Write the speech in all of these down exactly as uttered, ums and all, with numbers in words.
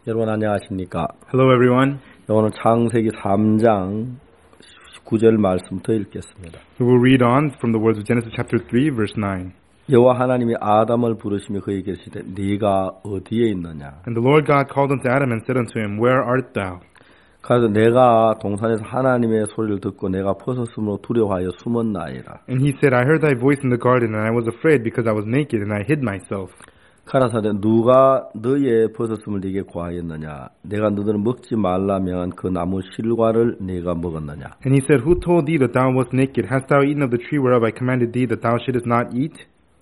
여러분 안녕하십니까? Hello everyone. 오늘 창세기 삼 장 구 절 말씀부터 읽겠습니다. We will read on from the words of Genesis chapter three verse nine. 여호와 하나님이 아담을 부르시며 그에게 이르시되 네가 어디에 있느냐? And the Lord God called unto Adam and said unto him, Where art thou? 그래서 내가 동산에서 하나님의 소리를 듣고 내가 벗었으므로 두려워하여 숨었나이다. And he said, I heard thy voice in the garden, and I was afraid because I was naked, and I hid myself. 가라사대 누가 너의 벗었음을 네게 고하였느냐? 내가 너희를 먹지 말라면 그 나무 실과를 네가 먹었느냐? And he said, Who told thee that thou wast naked? Hast thou eaten of the tree whereof I commanded thee that thou shouldest not eat?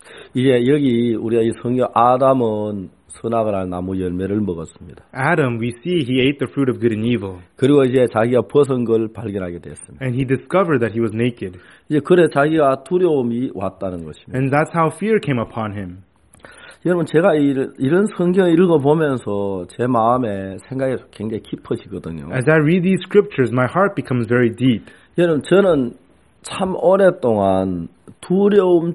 이제 여기 우리가 이 성경 아담은 선악을 알 나무 열매를 먹었습니다. Adam, we see he ate the fruit of good and evil. 그리고 이제 자기가 벗은 걸 발견하게 됐습니다. And he discovered that he was naked. 이제 그래 자기가 두려움이 왔다는 것입니다. And that's how fear came upon him. 여러분 제가 이런, 이런 성경을 읽어보면서 제 마음에 생각이 굉장히 깊어지거든요. As I read these scriptures, my heart becomes very deep. 여러분 저는 참 오랫동안 두려움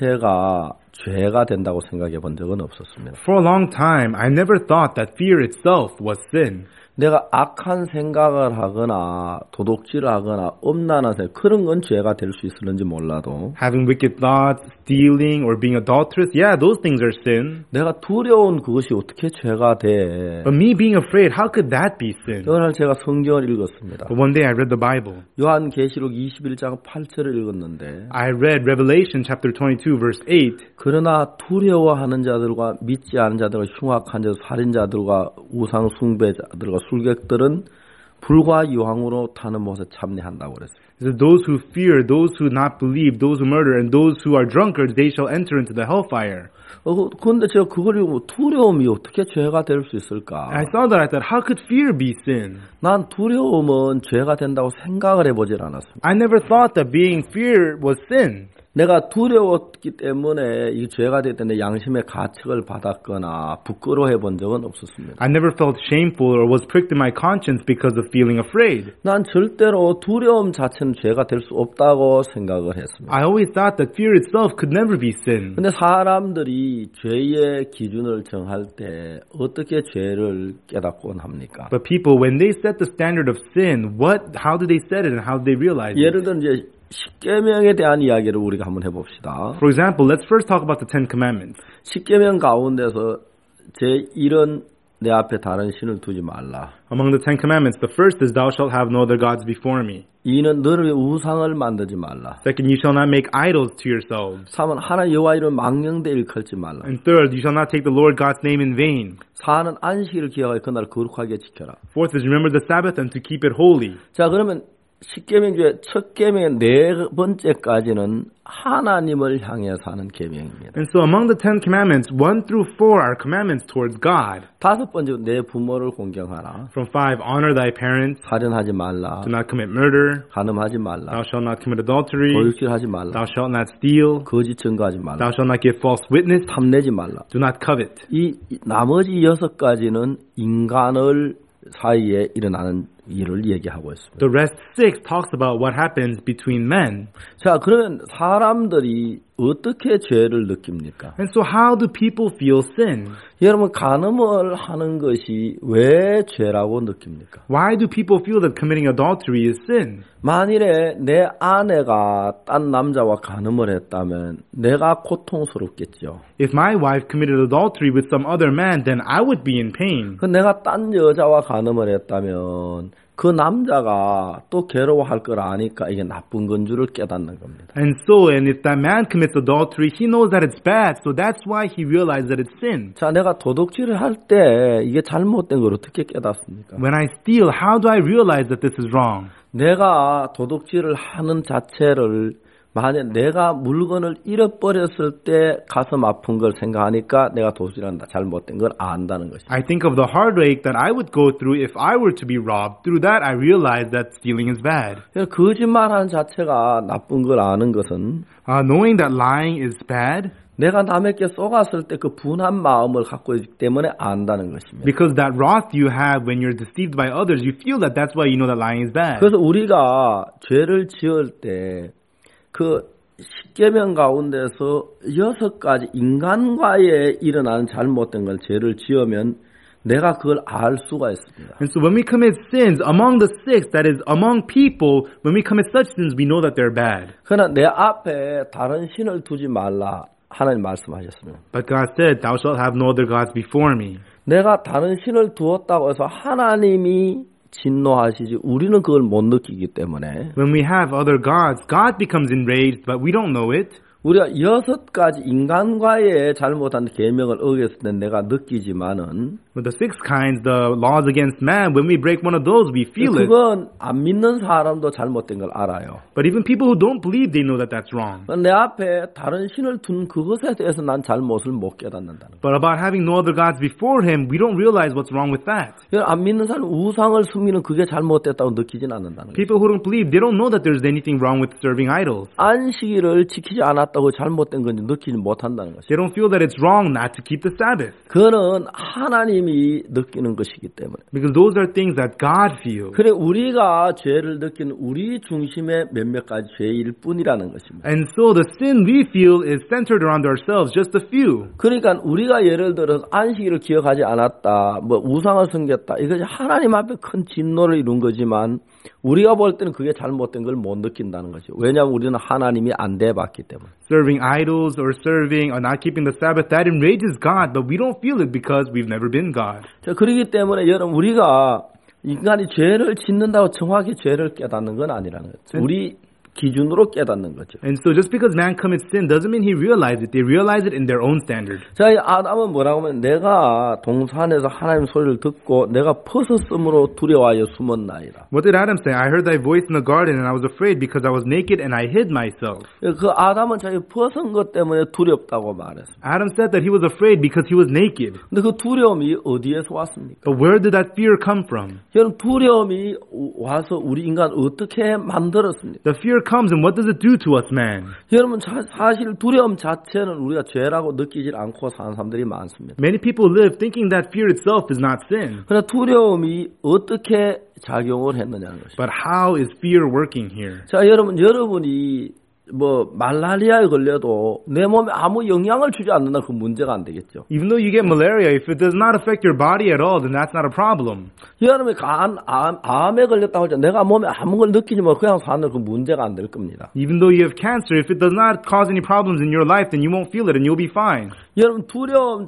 자체가 죄가 된다고 생각해 본 적은 없었습니다. For a long time, I never thought that fear itself was sin. 내가 악한 생각을 하거나 도둑질을 하거나 엄란한 생각 그런 건 죄가 될 수 있을는지 몰라도 Having wicked thoughts, stealing, or being adulterous, yeah, those things are sin. 내가 두려운 그것이 어떻게 죄가 돼? But me being afraid, how could that be sin? 오늘 제가 성경을 읽었습니다. But one day I read the Bible. 요한계시록 이십일 장 팔 절을 읽었는데 I read Revelation chapter twenty-two verse eight. 그러나 두려워하는 자들과 믿지 않은 자들과 흉악한 자들, 살인자들과 우상 숭배자들과 술객들은 불과 유황으로 타는 못에 참내한다고 그랬어요. So those who fear, those who not believe, those who murder, and those who are drunkards, they shall enter into the hellfire. 어, 그런데 제가 그걸 읽고 두려움이 어떻게 죄가 될 수 있을까? I saw that. I thought, how could fear be sin? 난 두려움은 죄가 된다고 생각을 해보질 않았습니다. I never thought that being fear was sin. 내가 두려웠기 때문에 이 죄가 됐기 때문에 양심의 가책을 받았거나 부끄러워해 본 적은 없었습니다. I never felt shameful or was pricked in my conscience because of feeling afraid. 난 절대로 두려움 자체는 죄가 될 수 없다고 생각을 했습니다. I always thought that fear itself could never be sin. 근데 사람들이 죄의 기준을 정할 때 어떻게 죄를 깨닫곤 합니까? But people, when they set the standard of sin, what, how do they set it and how do they realize it? 예를 들어 이제 십계명에 대한 이야기를 우리가 한번 해봅시다. For example, let's first talk about the Ten Commandments. 십계명 가운데서 제일은 내 앞에 다른 신을 두지 말라. Among the Ten Commandments, the first is thou shalt have no other gods before me. 이는 너를 위해 우상을 만들지 말라. Second, you shall not make idols to yourselves. 삼은 하나님 여호와 이름 망령되 일컬지 말라. And third, you shall not take the Lord God's name in vain. 사는 안식일을 기억하여 그날 거룩하게 지켜라. Fourth is remember the Sabbath and to keep it holy. 자 그러면 십계명 중에 첫 계명의 네 번째까지는 하나님을 향해서 하는 계명입니다. And so among the Ten Commandments, one through four are commandments towards God. 다섯 번째 내 부모를 공경하라. From five, honor thy parents. 살인하지 말라. Do not commit murder. 간음하지 말라. Thou shalt not commit adultery. 도둑질하지 말라. Thou shalt not steal. 거짓 증거하지 말라. Thou shalt not give false witness. 탐내지 말라. Do not covet. 이 나머지 여섯 가지는 인간을 사이에 일어나는 일을 얘기하고 있습니다. The rest six talks about what happens between men. 자, 그러면 사람들이 어떻게 죄를 느낍니까? And so how do people feel sin? 여러분, 간음을 하는 것이 왜 죄라고 느낍니까? Why do people feel that committing adultery is sin? 만일에 내 아내가 딴 남자와 간음을 했다면 내가 고통스럽겠죠. If my wife committed adultery with some other man, then I would be in pain. 그 내가 딴 여자와 간음을 했다면 그 남자가 또 괴로워할 걸 아니까 이게 나쁜 건 줄을 깨닫는 겁니다. And so, and if that man commits adultery, he knows that it's bad, so that's why he realized that it's sin. 자, 내가 도둑질을 할 때 이게 잘못된 걸 어떻게 깨닫습니까? When I steal, how do I realize that this is wrong? 내가 도둑질을 하는 자체를 만약 내가 물건을 잃어버렸을 때 가슴 아픈 걸 생각하니까 내가 도둑질한다 잘못된 걸 안다는 것이죠. I think of the heartache that I would go through if I were to be robbed. Through that, I realize that stealing is bad. 거짓말하는 자체가 나쁜 걸 아는 것은 Uh, knowing that lying is bad, 내가 남에게 쏘갔을 때 그 분한 마음을 갖고 있기 때문에 안다는 것입니다. because that wrath you have when you're deceived by others, you feel that that's why you know that lying is bad. 그래서 우리가 죄를 지을 때 그 십계명 가운데서 여섯 가지 인간과의 일어나는 잘못된 걸 죄를 지으면 내가 그걸 알 수가 있습니다. And so when we commit sins among the six, that is among people, when we commit such sins, we know that they're bad. 그러나 내 앞에 다른 신을 두지 말라 하나님 말씀하셨습니다. But God said, thou shalt have no other gods before me. 내가 다른 신을 두었다고 해서 하나님이 진노하시지 우리는 그걸 못 느끼기 때문에 When we have other gods, God becomes enraged, but we don't know it. 우리가 여섯 가지 인간과의 잘못한 계명을 어겼을 때 내가 느끼지만은 With the six kinds, the laws against man, when we break one of those, we feel it. 그건 안 믿는 사람도 잘못된 걸 알아요. But even people who don't believe, they know that that's wrong. 내 앞에 다른 신을 둔 그것에 대해서 난 잘못을 못 깨닫는다는 거예요. But about having no other gods before him, we don't realize what's wrong with that. 안 믿는 사람 우상을 숨기는 그게 잘못됐다고 느끼진 않는다는 거예요. People who don't believe, they don't know that there's anything wrong with serving idols. 안식일을 지키지 않았다고 잘못된 건지 느끼지 못한다는 것이죠. They don't feel that it's wrong not to keep the Sabbath. 그거는 하나님이 느끼는 것이기 때문에. Because those are things that God feels. 그래 우리가 죄를 느끼는 우리 중심의 몇몇 가지 죄일 뿐이라는 것입니다. And so the sin we feel is centered around ourselves, just a few. 그러니까 우리가 예를 들어서 안식일을 기억하지 않았다, 뭐 우상을 섬겼다, 이것이 하나님 앞에 큰 진노를 이룬 거지만 우리가 볼 때는 그게 잘못된 걸 못 느낀다는 거죠. 왜냐하면 우리는 하나님이 안 돼봤기 때문에. Serving idols or serving or not keeping the Sabbath, that enrages God, but we don't feel it because we've never been God. 자, 그렇기 때문에 여러분 우리가 인간이 죄를 짓는다고 정확히 죄를 깨닫는 건 아니라는 거죠. 우리 기준으로 깨닫는 거죠. And so just because man commits sin doesn't mean he realized it. They realize it in their own standard. 자, 아담은 뭐라고 하면 내가 동산에서 하나님 소리를 듣고 내가 벗었으므로 두려워하여 숨었나이다. What did Adam say? I heard thy voice in the garden and I was afraid because I was naked and I hid myself. 그 아담은 자기 벗은 것 때문에 두렵다고 말했습니다. Adam said that he was afraid because he was naked. 근데 그 두려움이 어디에서 왔습니까? But where did that fear come from? 여러분 두려움이 와서 우리 인간 어떻게 만들었습니까? The fear comes and what does it do to us, man? 여러분 자, 사실 두려움 자체는 우리가 죄라고 느끼질 않고 사는 사람들이 많습니다. Many people live thinking that fear itself is not sin. 그러나 두려움이 어떻게 작용을 했느냐는 것입니다. But how is fear working here? 자, 여러분 여러분이 뭐 말라리아에 걸려도 내 몸에 아무 영향을 주지 않는다 그 문제가 안 되겠죠. Even though you get malaria, if it does not affect your body at all, then that's not a problem. 여러분이 간, 암, 암에 걸렸다고 하죠. 내가 몸에 아무 걸 느끼지 못 그냥 사는 그 문제가 안 될 겁니다. Even though you have cancer, if it does not cause any problems in your life, then you won't feel it and you'll be fine. 여러분 두려움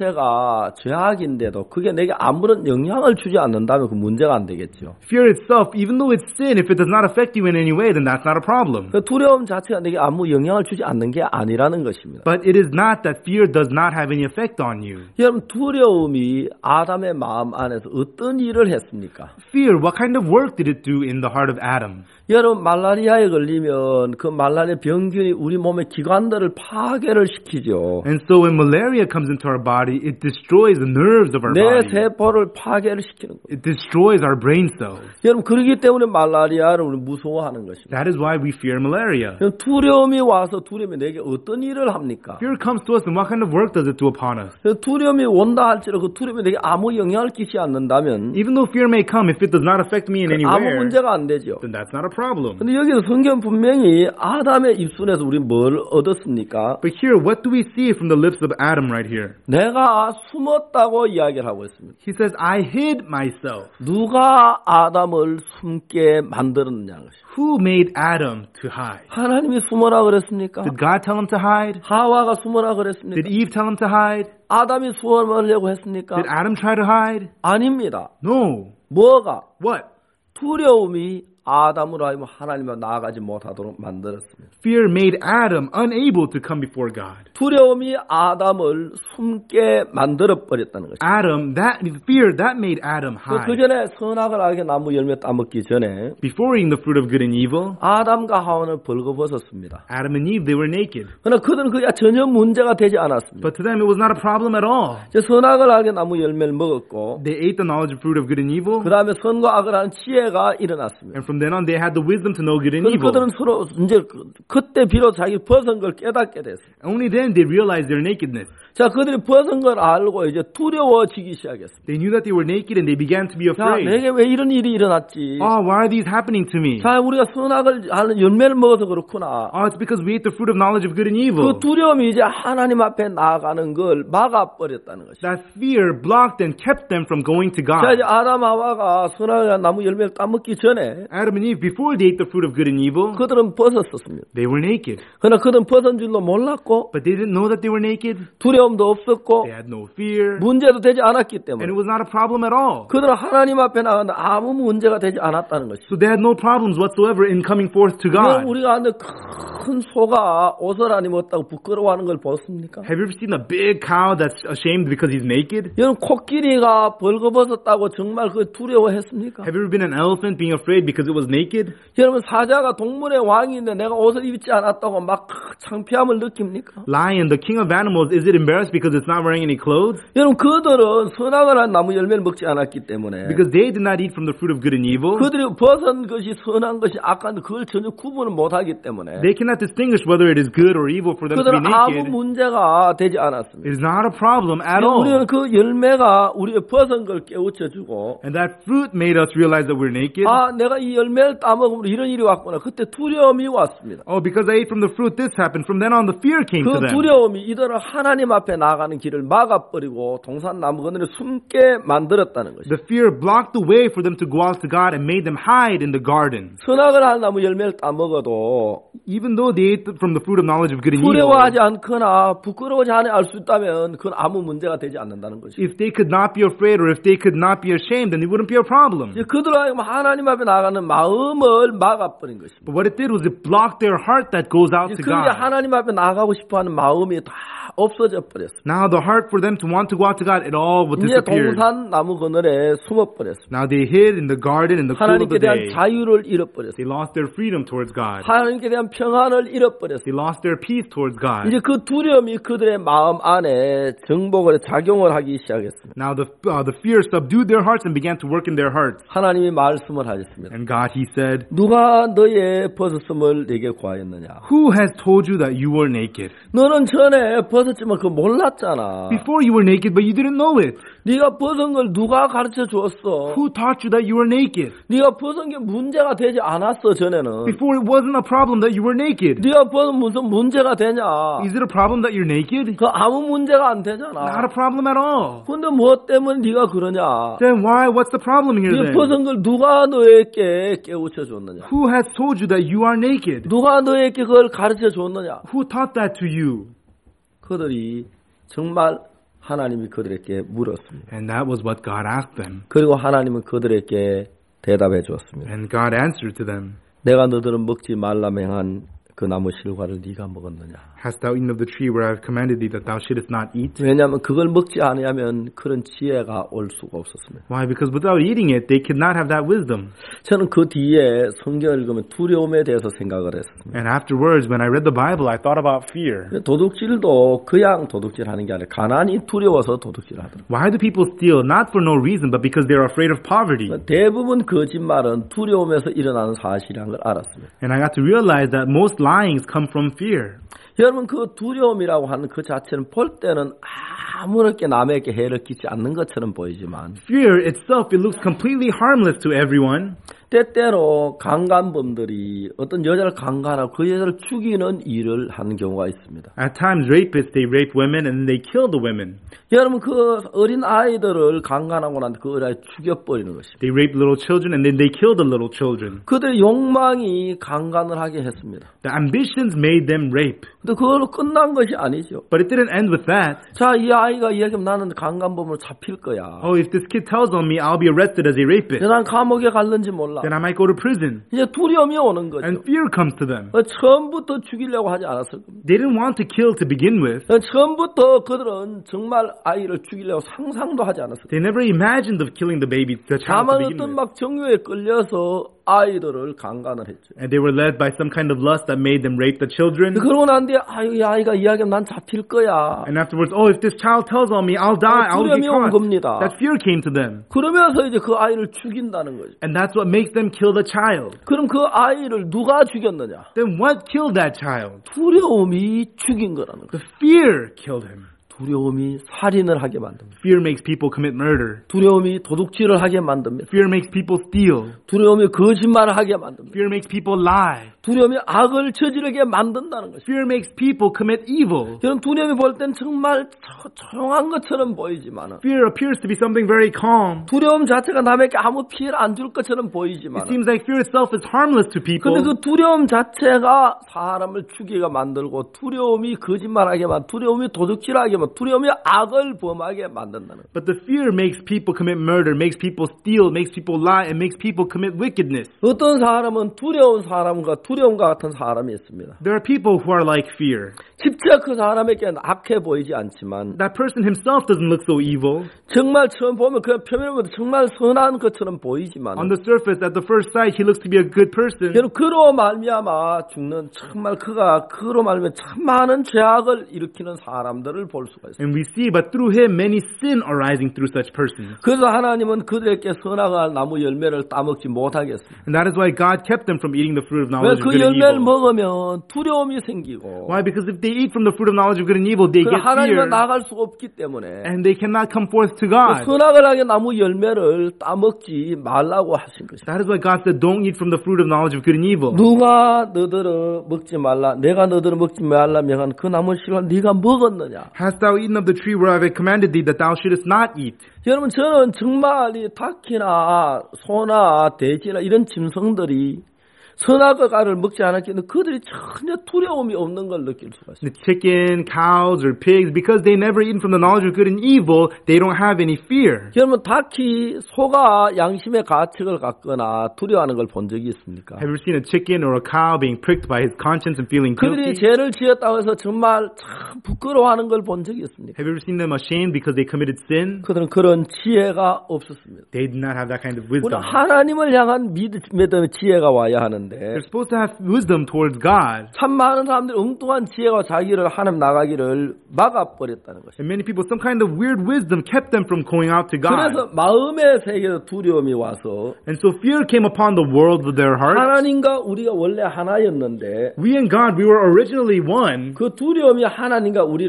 자체가 죄악인데도 그게 내게 아무런 영향을 주지 않는다면 그 문제가 안 되겠죠. Fear itself, even though it's sin, if it does not affect you in any way, then that's not a problem. 그 두려움 자체가 내게 아무 영향을 주지 않는 게 아니라는 것입니다. But it is not that fear does not have any effect on you. 여러분 두려움이 아담의 마음 안에서 어떤 일을 했습니까? Fear, what kind of work did it do in the heart of Adam? 여러분 말라리아에 걸리면 그 말라리아 병균이 우리 몸의 기관들을 파괴를 시키죠. And so when malaria comes into our body, it destroys the nerves of our 내 body. 세포를 파괴를 시키는 거예요. It destroys our brain cells. 여러분 그렇기 때문에 말라리아를 우리 무서워하는 것입니다. That is why we fear malaria. 두려움이 와서 두려움이 내게 어떤 일을 합니까? Fear comes to us and what kind of work does it do upon us? 두려움이 온다 할지라도 그 두려움이 내게 아무 영향을 끼치지 않는다면 Even though fear may come, if it does not affect me in any 아무 way, 문제가 안 되죠. then that's not a problem. 근데 여기서 성경 분명히 아담의 입술에서 우리 뭘 얻었습니까? But here, what do we see from the lips of Adam right here? 내가 숨었다고 이야기를 하고 있습니다. He says, I hid myself. 누가 아담을 숨게 만들었느냐는 것이죠. Who made Adam to hide? 하나님이 숨어라 그랬습니까? Did God tell him to hide? 하와가 숨어라 그랬습니까? Did Eve tell him to hide? 아담이 숨으려고 했습니까? Did Adam try to hide? 아닙니다. No. 뭐가? What? 두려움이 아담으로 하여금 하나님과 나아가지 못하도록 만들었습니다. Fear made Adam unable to come before God. 두려움이 아담을 숨게 만들어 버렸다는 것입니다. Adam, that fear that made Adam 그 hide. 전에 선악을 알게 나무 열매 따먹기 전에 Before eating the fruit of good and evil, 아담과 하와는 벌거벗었습니다. Adam and Eve, they were naked. 그러나 그들은 그게 전혀 문제가 되지 않았습니다. But to them, it was not a problem at all. 이제 선악을 알게 나무 열매를 먹었고 They ate the knowledge of fruit of good and evil. 그 다음에 선과 악을 하는 지혜가 일어났습니다. And from then on, they had the wisdom to know good and 그래서 evil. 그들은 서로 이제 그, 그때 비로소 자기 벗은 걸 깨닫게 됐어요. Only then they realized their nakedness. 자, 그들이 벗은 걸 알고 이제 두려워지기 시작했습니다. They knew that they were naked and they began to be 자, afraid. 내게 왜 이런 일이 일어났지? Oh, why are these happening to me? 자, 우리가 선악을 하는 열매를 먹어서 그렇구나. Oh, it's because we ate the fruit of knowledge of good and evil. 그 두려움이 이제 하나님 앞에 나아가는 걸 막아버렸다는 것이죠. That fear blocked and kept them from going to 자, God. 이제 아담 하와가 선악을 나무 열매를 따먹기 전에 Adam and Eve, before they ate the fruit of good and evil, 그들은 벗었었습니다. they were naked. 그러나 그들은 벗은 줄도 몰랐고 But they didn't know that they were naked. 두려움도 없었고 They had no fear. 문제도 되지 않았기 And 때문에 it was not a problem at all. 그들은 하나님 앞에 나가는데 아무 문제가 되지 않았다는 것이죠. So they had no problems whatsoever in coming forth to 그럼 God. 우리가 아는 큰 소가 옷을 안 입었다고 부끄러워하는 걸 봤습니까? Have you ever seen a big cow that's ashamed because he's naked? 여러분 코끼리가 벌거벗었다고 정말 그 두려워했습니까? Have you ever been an elephant being afraid because it was naked? 여러분 사자가 동물의 왕인데 내가 옷을 입지 않았다고 막 창피함을 느낍니까? Lion, the king of animals, is it embarrassed because it's not wearing any clothes? 여러분 그들은 선악을 한 나무 열매를 먹지 않았기 때문에 Because they did not eat from the fruit of good and evil. 그들이 벗은 것이 선한 것이 악한 그걸 전혀 구분을 못하기 때문에 They cannot distinguish whether it is good or evil for them to be 그들은 아무 naked. 문제가 되지 않았습니다. It is not a problem at all. 우리는 그 열매가 우리의 벗은 걸 깨우쳐주고 And that fruit made us realize that we're naked. 아 내가 이 열매를 따먹으면 이런 일이 왔구나. 그때 두려움이 왔습니다. Oh, because I ate from the fruit, this happened. From then on, the fear came to 그 them. 두려움이 이들을 하나님 앞에 나가는 길을 막아버리고 동산 나무 그늘에 숨게 만들었다는 것이죠. The fear blocked the way for them to go out to God and made them hide in the garden. 선악을 한 나무 열매를 따먹어도 Even though they ate from the fruit of knowledge of good and evil, 두려워하지 않거나 부끄러워하지 않아 알 수 있다면 그건 아무 문제가 되지 않는다는 것이죠. if they could not be afraid or if they could not be ashamed, then it wouldn't be a problem. 이제 그들하고 하나님 앞에 나가는 마음을 막아버린 것입니다. But what it did was it blocked their heart that goes out to 그게 God. 하나님 앞에 나가고 싶어하는 마음이 다 없어져 버렸어요. Now the heart for them to want to go out to God, it all 이제 disappeared. 동산 나무 그늘에 숨어버렸습니다. Now they hid in the garden in the cool of 하나님께 the 대한 day. 자유를 잃어버렸어요. They lost their freedom towards God. 하나님께 대한 평안을 잃어버렸어요. They lost their peace towards God. 이제 그 두려움이 그들의 마음 안에 정복을 작용을 하기 시작했습니다. Now the uh, the fear subdued their hearts and began to work in their hearts. 하나님이 말씀을 하셨습니다. And God, He said, 누가 너의 벗었음을 내게 구하였느냐? "Who has told you that you were naked? 너는 전에 벗었지만 그거 몰랐잖아. Before you were naked, but you didn't know it. 네가 벗은 걸 누가 가르쳐 줬어? Who taught you that you were naked? 네가 벗은 게 문제가 되지 않았어 전에는. Before it wasn't a problem that you were naked. 네가 벗은 무슨 문제가 되냐? Is it a problem that you're naked? 그 아무 문제가 안 Not 되잖아. a problem at all. 근데 뭐 때문에 네가 그러냐? Then why? What's the problem here 네 then? 벗은 걸 누가 너에게 깨우쳐 줬느냐? Who has told you that you are naked? 누가 너에게 그걸 가르쳐 줬느냐? Who taught that to you? 그들이 정말 하나님이 그들에게 물었습니다. And that was what God asked them. 그리고 하나님은 그들에게 대답해 주었습니다. And God answered to them, 내가 너들은 먹지 말라 맹한 그 나무 실과를 네가 먹었느냐? Hast thou eaten of the tree where I have commanded thee that thou shouldest not eat? 왜냐하면 그걸 먹지 않으면 그런 지혜가 올 수가 없었습니다. Why? Because without eating it, they could not have that wisdom. 저는 그 뒤에 성경을 읽으면 두려움에 대해서 생각을 했습니다. And afterwards, when I read the Bible, I thought about fear. 도둑질도 그냥 도둑질하는 게 아니라 가난이 두려워서 도둑질하더라고요. Why do people steal? Not for no reason, but because they're afraid of poverty. 대부분 거짓말은 두려움에서 일어나는 사실이라는 걸 알았습니다. And I got to realize that most lyings come from fear. 여러분 그 두려움이라고 하는 그 자체는 볼 때는 아무렇게 남에게 해를 끼치지 않는 것처럼 보이지만 Fear itself, it looks completely harmless to everyone. 때때로 강간범들이 어떤 여자를 강간하고 그 여자를 죽이는 일을 하는 경우가 있습니다. At times, rapists, they rape women and they kill the women. 여러분 그 어린 아이들을 강간하고 난 그 어린 아이 죽여버리는 것입니다. They rape little children and then they kill the little children. 그들의 욕망이 강간을 하게 했습니다. The ambitions made them rape. 근데 그걸로 끝난 것이 아니죠. But it didn't end with that. 자, 이 아이가 이야기하면 나는 강간범으로 잡힐 거야. Oh, if this kid tells on me, I'll be arrested as a rapist. 난 감옥에 갈는지 몰라. Then I might go to prison. 이제 두려움이 오는 거죠. And fear comes to them. 어, 처음부터 죽이려고 하지 않았을 겁니다. They didn't want to kill to begin with. 어, 처음부터 그들은 정말 아이를 죽이려고 상상도 하지 않았을 겁니다. They never imagined of killing the baby, the child to 다만 begin 어떤 with. 막 정욕에 끌려서 아이들을 강간을 했죠. And they were led by some kind of lust that made them rape the children. 그러고 난 뒤에 아유, 이 아이가 이야기하면 난 잡힐 거야. And afterwards, oh, if this child tells on me, I'll die, I'll get 두려움이 온 caught. 겁니다. That fear came to them. 그러면서 이제 그 아이를 죽인다는 거죠. And that's what makes them kill the child. 그럼 그 아이를 누가 죽였느냐? Then what killed that child? 두려움이 죽인 거라는 거예요. The fear killed him. 두려움이 살인을 하게 만듭니다. Fear makes people commit murder. 두려움이 도둑질을 하게 만듭니다. Fear makes people steal. 두려움이 거짓말을 하게 만듭니다. Fear makes people lie. 두려움이 악을 저지르게 만든다는 것입니다. Fear makes people commit evil. 여러분 두려움이 볼 땐 정말 조용한 것처럼 보이지만 Fear appears to be something very calm. 두려움 자체가 남에게 아무 피해를 안 줄 것처럼 보이지만 It seems like fear itself is harmless to people. 근데 그 두려움 자체가 사람을 죽이게 만들고 두려움이 거짓말하게 만들고 두려움이 도둑질하게 만들고 두려움이 악을 범하게 만든다는 거예요. But the fear makes people commit murder, makes people steal, makes people lie, and makes people commit wickedness. 어떤 사람은 두려운 사람과 두려움과 같은 사람이 있습니다. There are people who are like fear. 직접 그 사람에게는 악해 보이지 않지만 That person himself doesn't look so evil. 정말 처음 보면 그냥 표면으로 정말 선한 것처럼 보이지만 On the surface, at the first sight, he looks to be a good person. 여러분 그로 말미암아 죽는 정말 그가 그로 말미암아 참 많은 죄악을 일으키는 사람들을 볼 수가 있어요. And we see, but through him, many sin arising through such persons. 그래서 하나님은 그들에게 선악을 나무 열매를 따먹지 못하겠습니다. And that is why God kept them from eating the fruit of 왜 knowledge of 그 good and 열매를 evil. 먹으면 두려움이 생기고 Why? Because if they eat from the fruit of knowledge of good and evil, they 그 get 하나님과 fear, 나갈 수가 없기 때문에 and they cannot come forth to 그 God. 선악을 하게 나무 열매를 따먹지 말라고 하신 것입니다. That is why God said, don't eat from the fruit of knowledge of good and evil. 누가 너더러 먹지 말라 내가 너더러 먹지 말라 명한 그 나무 씨를 네가 먹었느냐. Hast thou eaten of the tree whereof I commanded thee that thou shouldest not eat? 여러분 저는 정말 이 닭이나 소나 돼지나 이런 짐승들이 선악과 가를 먹지 않았기 때문에 그들이 전혀 두려움이 없는 걸 느낄 수가 있어요. The chicken, cows, or pigs, because they never eaten from the knowledge of good and evil, they don't have any fear. 여러분 닭이 소가 양심의 가책을 갖거나 두려워하는 걸 본 적이 있습니까? Have you ever seen a chicken or a cow being pricked by his conscience and feeling 그들이 guilty? 죄를 지었다고 해서 정말 참 부끄러워하는 걸 본 적이 있습니까? Have you ever seen them ashamed because they committed sin? 그들은 그런 지혜가 없었습니다. They did not have that kind of 우리 wisdom. 하나님을 향한 믿음의 지혜가 와야 하는데 They're supposed to have wisdom towards God. 참 많은 사람들이 엉뚱한 지혜와 자기를 하나님 나가기를 막아버렸다는 것입니다. And many people, some kind of weird wisdom kept them from going out to God. 그래서 마음의 세계에서 두려움이 와서 And so fear came upon the world of their heart. 하나님과 우리가 원래 하나였는데 We and God, we were originally one. 그 두려움이 하나님과 우리를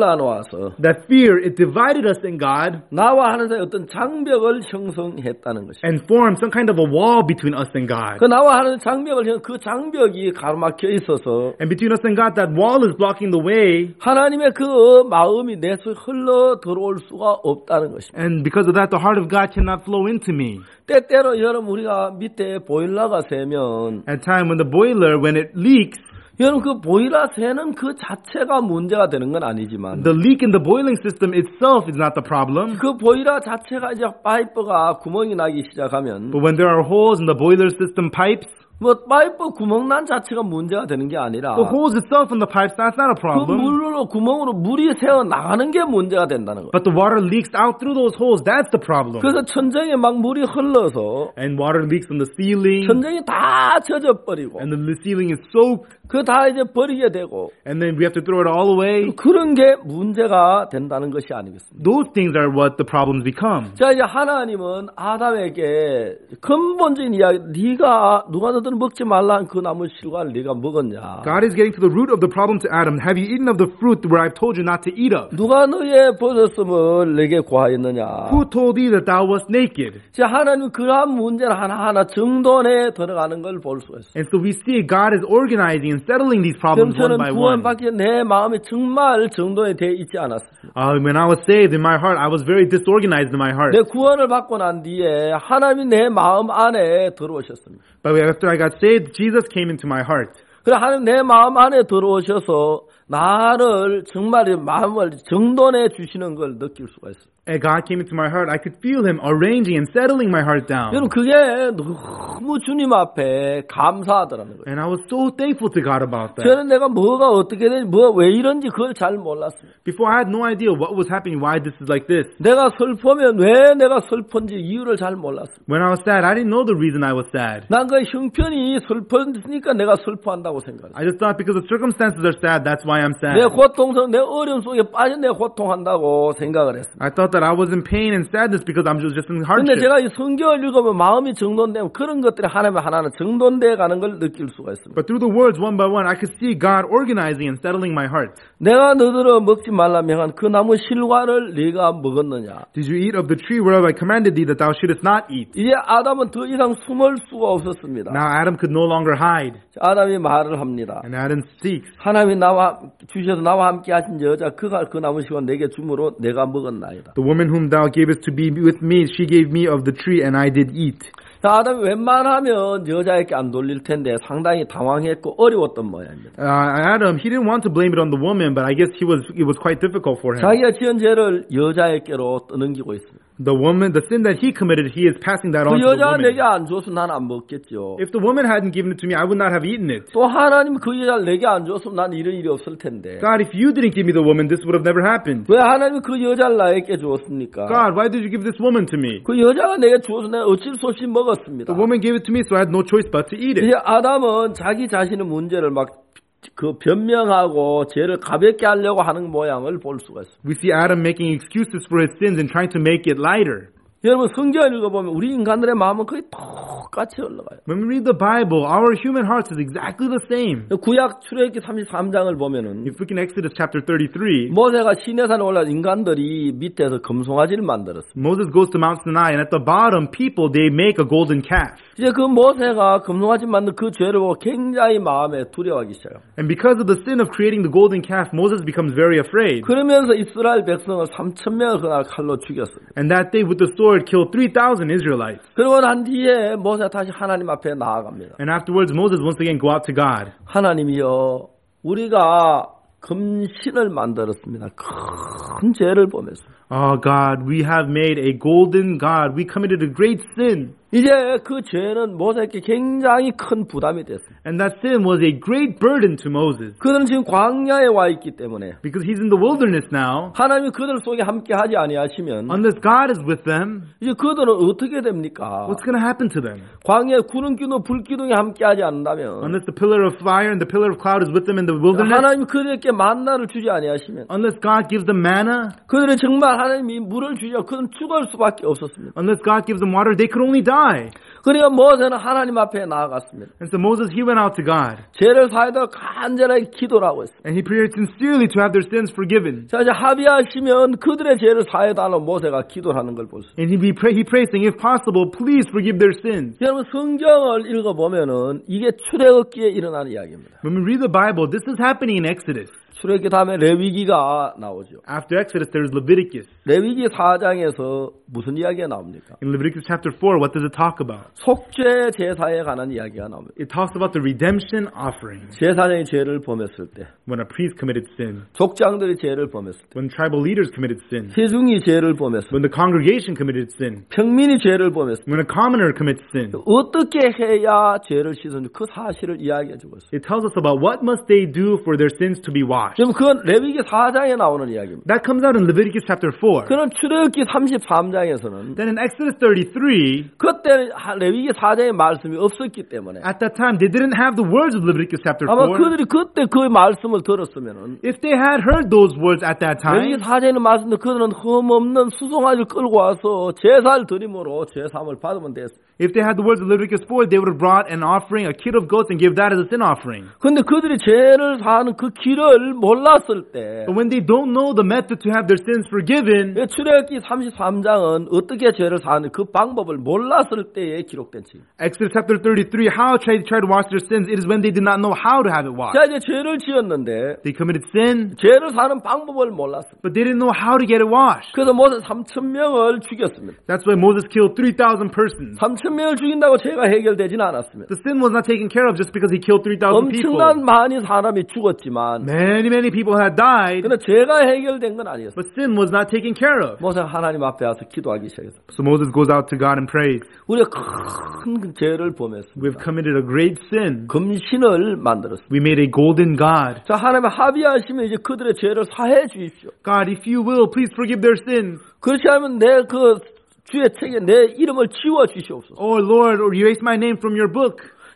갈라놓아서 That fear, it divided us in God 나와 하나님 사이에 어떤 장벽을 형성했다는 것입니다. and formed some kind of a wall between us and God. 그 나와 하나님 장벽을 형- 그 장벽이 가로막혀 있어서 And between us and God, that wall is blocking the way. 하나님의 그 마음이 내 속에 흘러 들어올 수가 없다는 것입니다. And because of that, the heart of God cannot flow into me. 때때로 여러분 우리가 밑에 보일러가 새면 At time when the boiler, when it leaks, 여러분 그 보일러 새는 그 자체가 문제가 되는 건 아니지만 the leak in the boiling system itself is not the problem. 그 보일러 자체가 이제 파이프가 구멍이 나기 시작하면 But when there are holes in the boiler system pipes, 뭐 파이프 구멍 난 자체가 문제가 되는 게 아니라 the holes itself in the pipes, that's not a 그 problem. 물로 구멍으로 물이 새어 나가는 게 문제가 된다는 거예요. But the water leaks out through those holes, that's the problem. 그래서 천정에 막 물이 흘러서 And water leaks from the ceiling, 천정이 다 젖어 버리고 and the ceiling is soaked, 그 다 이제 버리게 되고 and then we have to throw it all away. 그런 게 문제가 된다는 것이 아니겠습니까? Those things are what the problems become. 자 이제 하나님은 아담에게 근본적인 이야기, 네가 누가 너들 먹지 말라는 그 나무 실과를 네가 먹었냐? God is getting to the root of the problem to Adam. Have you eaten of the fruit where I've told you not to eat of? 누가 너의 벗었음을 내게 고하였느냐? Who told thee that thou wast naked? 자 하나님 그러한 문제를 하나하나 정돈에 들어가는 걸 볼 수가 있어요. And so we see God is organizing and settling these 그럼 problems one 저는 by one. 구원받기 내 마음이 정말 정돈이 돼 있지 않았습니다. Uh, when I was saved in my heart, I was very disorganized in my heart. 내 구원을 받고 난 뒤에 하나님이 내 마음 안에 들어오셨습니다. But after I got saved, Jesus came into my heart. 그래 하나님 내 마음 안에 들어오셔서 나를 정말 마음을 정돈해 주시는 걸 느낄 수가 있어요. And God came into my heart. I could feel Him arranging and settling my heart down. 여러분 그게 너무 주님 앞에 감사하더라는 거예요. And I was so thankful to God about that. 저는 내가 뭐가 어떻게 되는지 뭐 왜 이런지 그걸 잘 몰랐습니다. Before I had no idea what was happening, why this is like this. 내가 슬프면 왜 내가 슬픈지 이유를 잘 몰랐습니다. When I was sad, I didn't know the reason I was sad. 난 그 형편이 슬프니까 내가 슬퍼한다고 생각했어요. I just thought because the circumstances are sad, that's why I'm 내 sad. 고통 속, 내 어려움 속에 빠진 내 고통한다고 생각을 했습니다. I thought felt that I was in pain and sadness because I'm just in 근데 hardship. 제가 이 성경을 읽으면 마음이 정돈되면 그런 것들이 하나님 하나는 정돈되어 가는 걸 느낄 수가 있습니다. But through the words one by one, I could see God organizing and settling my heart. 내가 너더러 먹지 말라 명한 그 나무 실과를 네가 먹었느냐. Did you eat of the tree whereof I commanded thee that thou shouldest not eat? 이제 아담은 더 이상 숨을 수가 없었습니다. Now Adam could no longer hide. 아담이 말을 합니다. And Adam speaks. 하나님이 나와 주셔서 나와 함께 하신 여자 그가 그 나무 실과 내게 주므로 내가 먹었나이다. The woman whom thou gavest to be with me, she gave me of the tree, and I did eat. 아담이 웬만하면 여자에게 안 돌릴 텐데 상당히 당황했고 어려웠던 모양입니다. Uh, Adam, he didn't want to blame it on the woman, but I guess he was, it was quite difficult for him. 자기가 지은 죄를 여자에게로 떠넘기고 있습니다. The woman, the sin that he committed, he is passing that on 그 to the 여자가 woman. 내게 안 줘서 난 안 먹겠죠. If the woman hadn't given it to me, I would not have eaten it. 또 하나님 그 여자를 내게 안 줬으면 난 이런 일이 없을 텐데. God, if you didn't give me the woman, this would have never happened. 왜 하나님이 그 여자를 나에게 주었습니까? God, why did you give this woman to me? 그 여자가 내게 주어서 내가 어쩔 수 없이 먹었습니다. The woman gave it to me, so I had no choice but to eat it. 이제 아담은 자기 자신의 문제를 막 그 변명하고 죄를 가볍게 하려고 하는 모양을 볼 수가 있습니다. We see Adam making excuses for his sins and trying to make it lighter. 여러분 성경을 읽어보면 우리 인간들의 마음은 거의 똑같이 흘러가요. When we read the Bible, our human hearts is exactly the same. 구약 출애굽기 삼십삼 장을 보면은 If we can Exodus chapter thirty-three, 모세가 시내산에 올라 인간들이 밑에서 금송아지를 만들었습니다. Moses goes to Mount Sinai, and at the bottom, people, they make a golden calf. 이제 그 모세가 금송아지 만든 그 죄를 보고 굉장히 마음에 두려워하기 시작해요. And because of the sin of creating the golden calf, Moses becomes very afraid. 그러면서 이스라엘 백성을 삼천 명을 그날 칼로 죽였습니다. And that day with the sword killed three thousand Israelites. 그러고 난 뒤에 모세가 다시 하나님 앞에 나아갑니다. And afterwards, Moses once again go out to God. 하나님이여, 우리가 금신을 만들었습니다. 큰 죄를 범했습니다. Oh God, we have made a golden God. We committed a great sin. 이제 그 죄는 모세에게 굉장히 큰 부담이 됐습니다. And that sin was a great burden to Moses. 그들은 지금 광야에 와 있기 때문에 Because he's in the wilderness now. 하나님이 그들 속에 함께 하지 아니하시면 Unless God is with them, 이제 그들은 어떻게 됩니까? what's going to happen to them? 광야에 구름 기둥 불 기둥이 함께 하지 않는다면 Unless the pillar of fire and the pillar of cloud is with them in the wilderness, 하나님이 그들에게 만나를 주지 아니하시면 unless God gives them manna, 그들은 정말 하나님이 물을 주지 그들은 죽을 수밖에 없었습니다. unless God gives them water, they could only die. 그러니까 모세는 하나님 앞에 나아갔습니다. And so Moses, he went out to God. 죄를 사하여 간절하게 기도를 하고 있습니다. And he prayed sincerely to have their sins forgiven. 자, 이제 합의하시면 그들의 죄를 사해달라고 모세가 기도를 하는 걸 볼 수 있습니다. And he, pray, he prays saying, if possible, please forgive their sins. 여러분 성경을 읽어보면은 이게 출애굽기에 일어나는 이야기입니다. When we read the Bible, this is happening in Exodus. 출애굽기 다음에 레위기가 나오죠. After Exodus, there's Leviticus. 레위기 사 장에서 무슨 이야기가 나옵니까? In Leviticus chapter four, what does it talk about? 속죄 제사에 관한 이야기가 나옵니다. It talks about the redemption offering. 제사장이 죄를 범했을 때, When a priest committed sin. 족장들이 죄를 범했을 때, When tribal leaders committed sin. 회중이 죄를 범했을 때, When the congregation committed sin. 평민이 죄를 범했을 때, When a commoner commits sin. 어떻게 해야 죄를 씻었는지 그 사실을 이야기해 주고 있어요. It tells us about what must they do for their sins to be washed. 지금 그건 레위기 사 장에 나오는 이야기입니다. That comes out in Leviticus chapter four. 그럼 출애굽기 삼십삼 장에서는 Then in Exodus thirty-three, 그때는 레위기 사 장의 말씀이 없었기 때문에 at that time, they didn't have the words of Leviticus chapter 아마 four. 그들이 그때 그 말씀을 들었으면은 If they had heard those words at that 레위기 time, 사 장의 말씀도 그들은 흠없는 수송아지를 끌고 와서 제사를 드림으로 죄사함을 받으면 됐어요. if they had the words of Leviticus four, they would have brought an offering, a kid of goats, and give that as a sin offering. 근데 그들이 죄를 사하는 그 길을 몰랐을 때 But when they don't know the method to have their sins forgiven, 출애굽기 삼십삼 장은 어떻게 죄를 사하는 그 방법을 몰랐을 때에 기록된 책. Exodus chapter thirty-three, how try to try to wash their sins, it is when they did not know how to have it washed. 자, 이제 죄를 지었는데 They committed sin, 죄를 사는 방법을 몰랐습니다. but they didn't know how to get it washed. 그래서 모세 삼천 명을 죽였습니다. That's why Moses killed three thousand persons. 삼천 명을 죽인다고 죄가 해결되지는 않았습니다. The sin was not taken care of just because he killed three thousand people. 엄청난 많이 사람이 죽었지만 Many, many people had died, 근데 죄가 해결된 건 아니었어요. but sin was not taken care of. 모세가 하나님 앞에 와서 기도하기 시작했어요. So Moses goes out to God and prays. 우리가 큰 죄를 범했습니다. We've committed a great sin. 금신을 만들었습니다. We made a golden God. 자, 하나님 합의하시면 이제 그들의 죄를 사해 주십시오. God, if you will, please forgive their sins. 그렇지 않으면 내 그 주의 책에 내 이름을 지워 주시옵소서. Oh Lord, or erase my name from your book.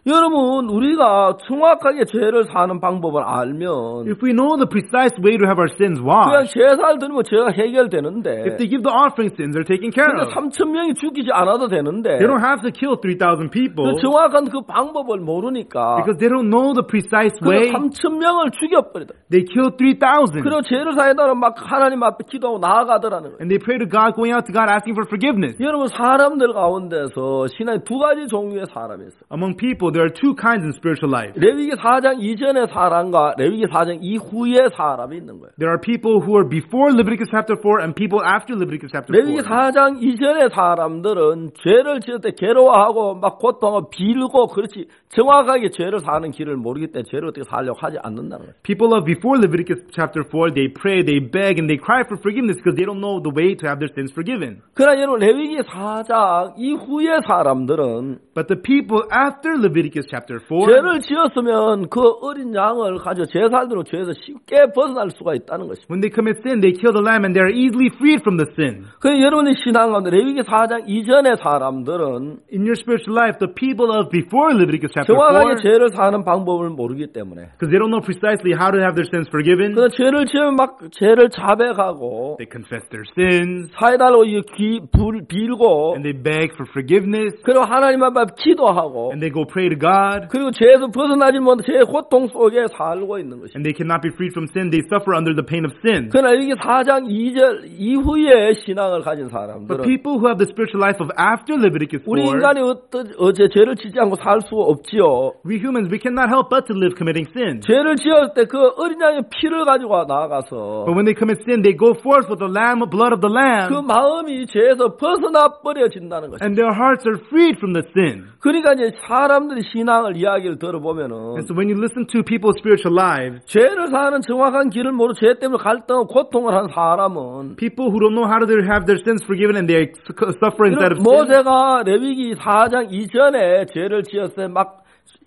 여러분 우리가 정확하게 죄를 사는 방법을 알면 If we know the precise way to have our sins 그냥 washed, 제사를 드리면 죄가 해결되는데 if they give the offering, sins are taken care 근데 of. 삼천 명이 죽이지 않아도 되는데 They don't have to kill three thousand 그 people 정확한 그 방법을 모르니까 because they don't know the precise 그 way. 삼천 명을 죽여버리다. They kill three thousand. 그리고 죄를 사해달라 막 하나님 앞에 기도하고 나아가더라는 거예요. And they pray to God, going out to God, asking for forgiveness. 여러분 사람들 가운데서 신앙의 두 가지 종류의 사람이 있어요. Among people, there are two kinds in spiritual life. 레위기 사 장 이전의 사람과 레위기 사 장 이후의 사람이 있는 거예요. There are people who are before Leviticus chapter four and people after Leviticus chapter 레위기 four. 사 장 이전의 사람들은 죄를 지을 때 괴로워하고 막 고통하고 빌고 그렇지 정확하게 죄를 사는 길을 모르기 때문에 죄를 어떻게 살려고 하지 않는다는 거예요. People of before Leviticus chapter four, they pray, they beg, and they cry for forgiveness because they don't know the way to have their sins forgiven. 그러나 여러분 레위기 사 장 이후의 사람들은 But the people after Leviticus chapter four, 죄를 지었으면 그 어린 양을 가지고 제사들로 죄에서 쉽게 벗어날 수가 있다는 것입니다. when they commit sin, they kill the lamb and they are easily freed from the sin. 그래서 여러분의 신앙 가운데 레위기 사 장 이전의 사람들은 In your spiritual life, the people of before Leviticus chapter 정확하게 four, 죄를 사는 방법을 모르기 때문에 because they don't know precisely how to have their sins forgiven, 그래서 죄를 지으면 막 죄를 자백하고 they confess their sins 사해달라고 기, 불, 빌고 and they beg for forgiveness 그리고 하나님 앞에 기도하고 and they go pray to God 그리고 죄에서 벗어나지 못해 죄의 고통 속에 살고 있는 것입니다. and they cannot be freed from sin. They suffer under the pain of sin. 그러나 여기 사 장 이 절 이후에 신앙을 가진 But 사람들은 people who have the spiritual life of after Leviticus 우리 four, 인간이 어떠, 어째 죄를 짓지 않고 살 수 없지요. we humans, we cannot help but to live committing sin. 죄를 지을 때 그 어린 양의 피를 가지고 나아가서 But when they commit sin, they go forth with the lamb, blood of the 그 lamb, 마음이 죄에서 벗어나 버려진다는 것입니다. and their hearts are freed from the sin. 그러니까 이제 사람들이 신앙을 이야기를 들어보면은 And so when you listen to people's spiritual lives, 죄를 사는 정확한 길을 모르고 죄 때문에 갈등하고 고통을 한 사람은 people who don't know how to have their sins forgiven and they suffer inside of sin, 모세가 레위기 사 장 이전에 죄를 지었을 때 막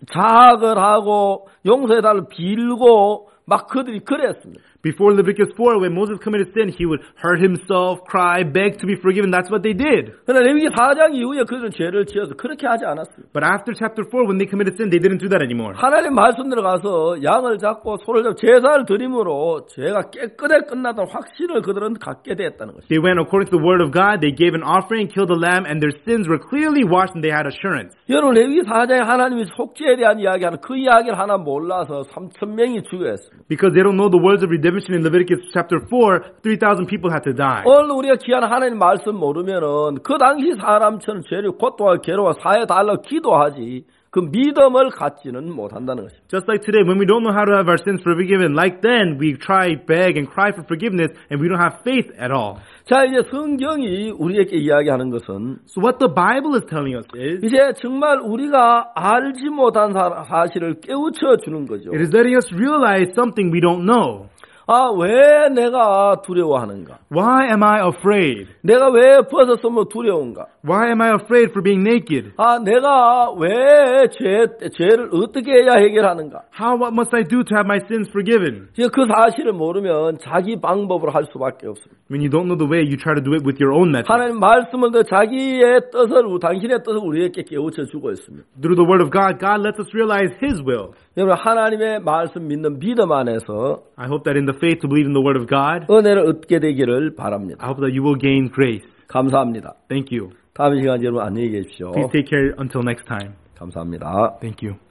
자학을 하고 용서해달라고 빌고 막 그들이 그랬습니다. before Leviticus four, when Moses committed sin, he would hurt himself, cry, beg to be forgiven. That's what they did. 그러나 레위기 사 장 이후에 그들은 죄를 지어서 그렇게 하지 않았어요. But after chapter four, when they committed sin, they didn't do that anymore. 하나님 말씀대로 가서 양을 잡고 소를 잡고 제사를 드림으로 죄가 깨끗하게 끝나다는 확신을 그들은 갖게 되었다는 것입니다. They went according to the word of God, they gave an offering, killed the lamb, and their sins were clearly washed and they had assurance. 여러분 레위기 사 장에 하나님이 속죄에 대한 이야기하는 그 이야기를 하나 몰라서 삼천 명이 죽였습니다. Because they don't know the words of redemption in Leviticus chapter four, three thousand people had to die. 오늘 우리가 귀한 하나님 말씀 모르면은 그 당시 사람처럼 죄를 고통하고 괴로워 사해 달라고 기도하지 그 믿음을 갖지는 못한다는 것입니다. Just like today, when we don't know how to have our sins forgiven, like then we try, beg, and cry for forgiveness, and we don't have faith at all. 자, 이제 성경이 우리에게 이야기하는 것은 So what the Bible is telling us is, 이제 정말 우리가 알지 못한 사- 사실을 깨우쳐 주는 거죠. it is letting us realize something we don't know. 아, 왜 내가 두려워하는가? Why am I afraid? 내가 왜 벗었으면 두려운가? Why am I afraid for being naked? 아, 내가 왜 죄, 죄를 어떻게 해야 해결하는가? How, what must I do to have my sins forgiven? 이제 그 사실을 모르면 자기 방법으로 할 수밖에 없습니다. When you don't know the way, you try to do it with your own method. 하나님 말씀은 그 자기의 뜻을, 당신의 뜻을 우리에게 깨우쳐 주고 있습니다. Through the word of God, God lets us realize His will. 여러분, 하나님의 말씀 믿는 믿음 안에서 I hope that in the faith to believe in the word of God, 은혜를 얻게 되기를 바랍니다. I hope that you will gain grace. 감사합니다. Thank you. 다음 시간 여러분 안녕히 계십시오. Please take care until next time. 감사합니다. Thank you.